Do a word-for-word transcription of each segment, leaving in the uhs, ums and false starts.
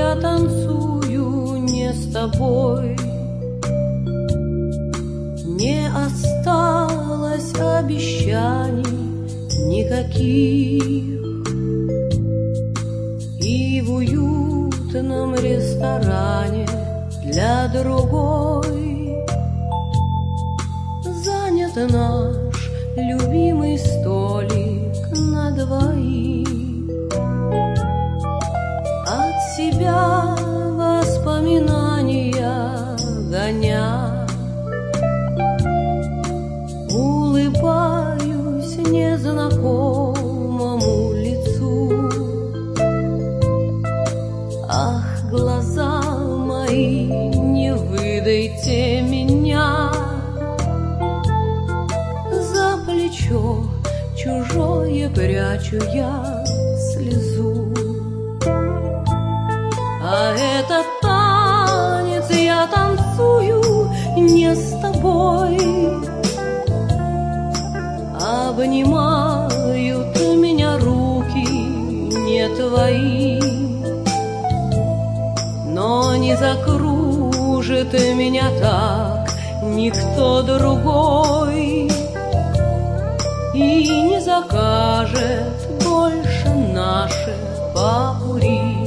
я танцую не с тобой. Не осталось обещаний никаких, и в уютном ресторане для другой занят наш любимый столик на двоих. От себя воспоминания гоня, улыбаюсь незнакомому лицу. Ах, глаза мои, не выдайте меня, за плечо чужое прячу я слезу. А этот танец я танцую не с тобой. Обнимают меня руки не твои, но не закружит меня так никто другой, и не закажет больше наши покурить.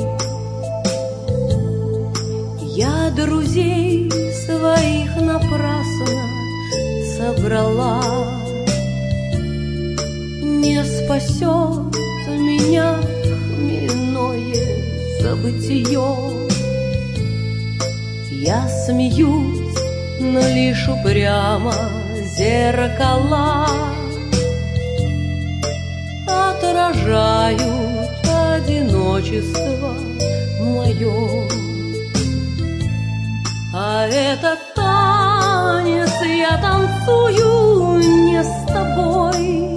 Я друзей своих напрасно собрала, не спасет меня хмельное забытье. Я смеюсь, но лишь упрямо зеркала отражают одиночество мое. А этот танец я танцую не с тобой.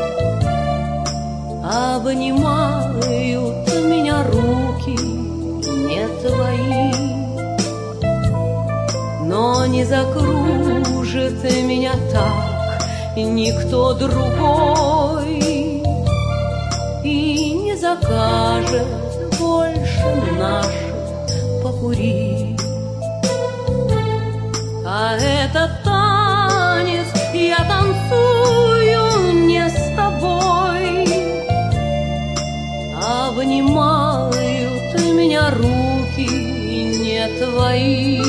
Обнимают меня руки не твои, но не закружит меня так никто другой, и не закажет больше наших покурить. А этот танец я танцую не с тобой. Обнимают меня руки не твои,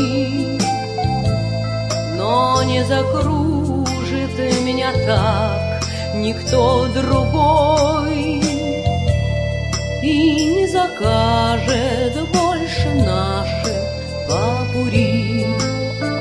но не закружит меня так никто другой, и не закажет больше наших покурить.